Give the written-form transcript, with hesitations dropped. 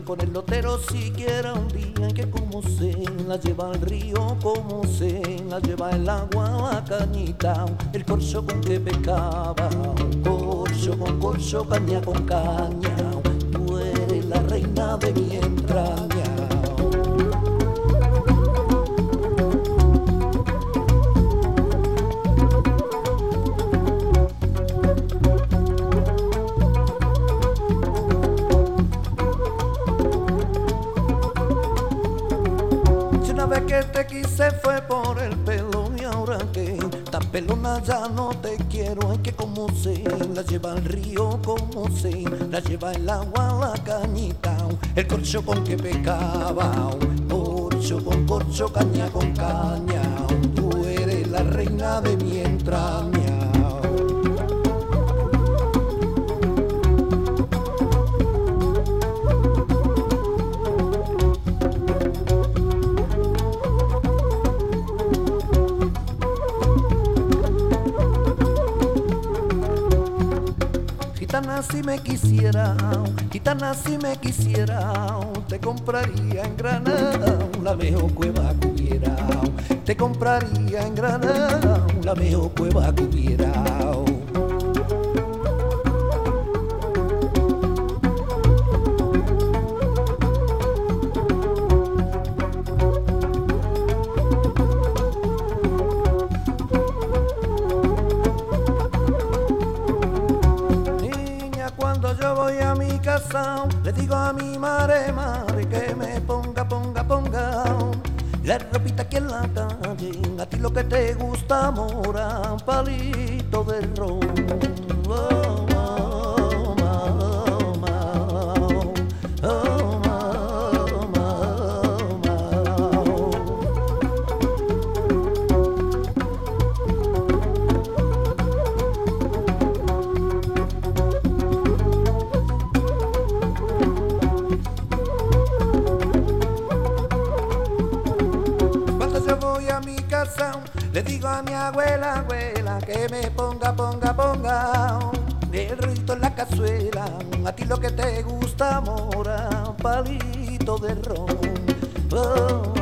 con el lotero siquiera un día, que como se la lleva al río, como se la lleva el agua la cañita, el corcho con que pescaba, corcho, caña con caña, tú eres la reina de mi entraña. Que te quise fue por el pelo y ahora que tan pelona ya no te quiero. Es que como se la lleva el río, como se la lleva el agua la cañita, el corcho con que pescaba, corcho, caña con caña, tú eres la reina de mi entraña. Gitana si me quisiera, gitana si me quisiera, te compraría en Granada la mejor cueva que hubiera, te compraría en Granada la mejor cueva que hubiera. Cuando yo voy a mi casa, le digo a mi madre que me ponga la ropita aquí en la calle, a ti lo que te gusta, mora, palito de ron. Le digo a mi abuela, que me ponga el rito en la cazuela, a ti lo que te gusta, mora, palito de ron.